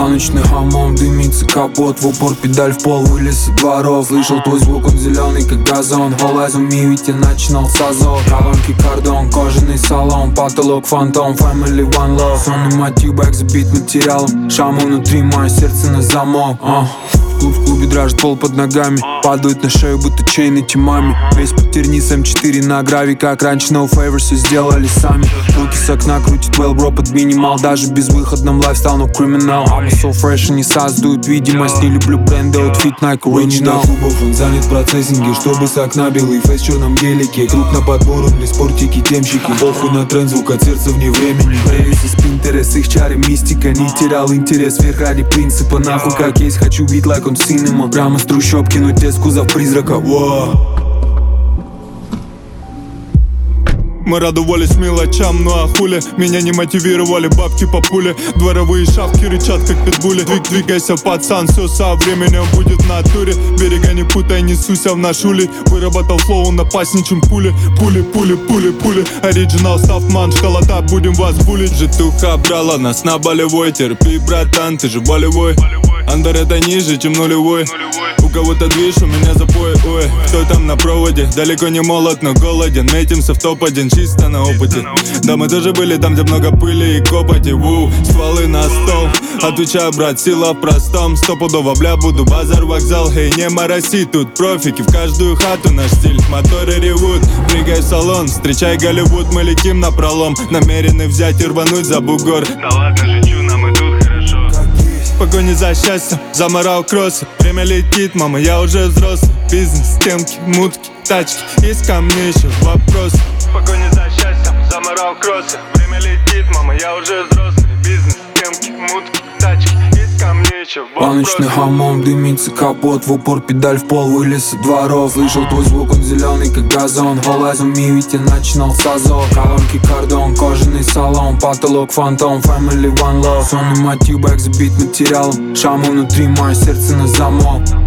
Баночный хамам, дымится капот, в упор педаль в пол, вылез со дворов. Слышал твой звук, он зеленый как газон. All eyes on me, ведь я начинал с азов. Колонки кардон, кожаный салон, потолок фантом, family one love. Сонный мотив, бэк забит материалом, шаму внутри, мое сердце на замок. В клубе дрожит пол под ногами, падают на шею, будто чейны тимами. Весь под тернисом 4 на гравий, как раньше no favor, все сделали сами. Руки с окна крутит well bro под минимал, даже без выходном лайфстайл, no criminal. I'm so fresh, они создают видимость, не люблю бренды, outfit Nike original. Клубов, он занят в процессинге, чтобы с окна белый фейс в черном гелике. Круг на подбор, он для спортики, темщики. Похуй на тренд, звук от сердца вне времени. Прелесть из Pinterest, их чары мистика. Не терял интерес вверх ради принципа. Нахуй как есть, хочу вид like on cinema. Прямо с трущоб кинуть из кузов призрака. Мы радовались мелочам, ну а хули меня не мотивировали бабки по пуле. Дворовые шавки рычат как питбули. Двигайся, пацан, все со временем будет в натуре. Берега не путай, не суйся в наш улей. Выработал флоу напасничем пули. Пули. Оригинал Стафман, школота, будем вас булить. Житуха брала нас на болевой. Терпи, братан, ты же болевой. Андер это ниже, чем нулевой. У кого-то движ, у меня запой. Ой, кто там на проводе? Далеко не молод, но голоден. Метимся в топ-1, чисто на опыте. Да, мы тоже были там, где много пыли и копоти. Стволы на стол. Отвечаю, брат, сила в простом. Стопудово, бля, буду базар, вокзал. Эй, не мороси, тут профики. В каждую хату наш стиль, моторы ревут. Прыгай в салон, встречай Голливуд. Мы летим на пролом, намерены взять и рвануть за бугор. Да ладно, шучу, нам и тут хорошо. В погоне за счастьем, заморал кроссы. Время летит, мама, я уже взрослый. Бизнес, стенки, мутки, тачки. Есть ко мне еще вопросы. В погоне за счастьем, заморал кроссы. Время летит, мама, я уже взрослый. Бизнес, стенки, мутки, тачки. Есть ко мне еще Баночный вопросы. хамам, дымится капот, в упор педаль в пол, вылез со дворов. Слышал твой звук, он зеленый как газон. All eyes on me, ведь я начинал с азов. Колонки кардон, кожаный салон, потолок фантом, family one love. Сонный мотив, бэк забит материалом, шаму внутри, мое сердце на замок.